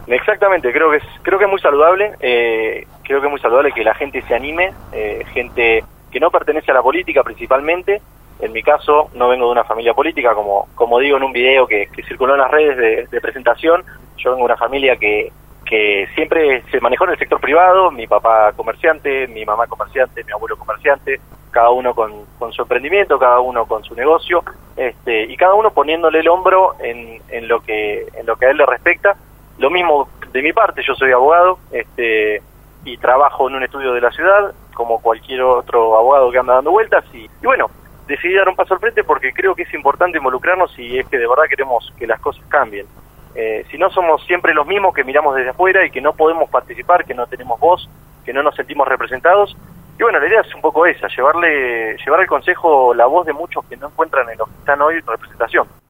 Exactamente, creo que es muy saludable, creo que es muy saludable que la gente se anime, gente que no pertenece a la política principalmente. En mi caso no vengo de una familia política, como digo en un video que circuló en las redes de presentación. Yo vengo de una familia que siempre se manejó en el sector privado, mi papá comerciante, mi mamá comerciante, mi abuelo comerciante, cada uno con su emprendimiento, cada uno con su negocio, y cada uno poniéndole el hombro en lo que a él le respecta. Lo mismo de mi parte, yo soy abogado, y trabajo en un estudio de la ciudad, como cualquier otro abogado que anda dando vueltas, y bueno, decidí dar un paso al frente porque creo que es importante involucrarnos y es que de verdad queremos que las cosas cambien. Si no, somos siempre los mismos que miramos desde afuera y que no podemos participar, que no tenemos voz, que no nos sentimos representados. Y bueno, la idea es un poco esa, llevar al consejo la voz de muchos que no encuentran en los que están hoy representación.